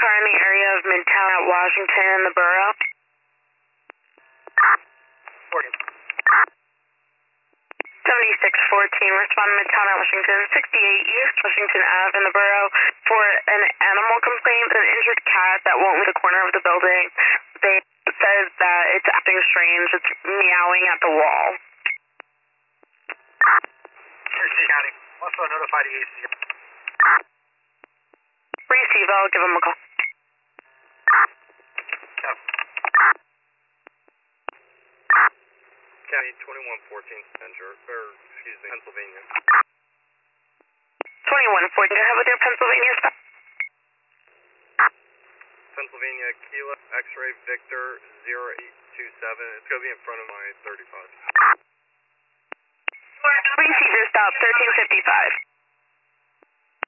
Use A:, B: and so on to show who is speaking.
A: car in the area of Midtown at Washington in the borough. 7614, respond to Midtown at Washington, 68 East Washington Ave in the borough for an animal complaint, an injured cat that won't leave the corner of the building. They said that it's acting strange, it's meowing at the wall.
B: County. Also notify the AC.
A: Receive, I'll give them a call.
B: County 2114, Pennsylvania.
A: 2114, go ahead with your Pennsylvania stop.
B: Pennsylvania, Kilo, X-ray, Victor, 0827. It's going to be in front of my 35.
A: Receive your stop, 1355.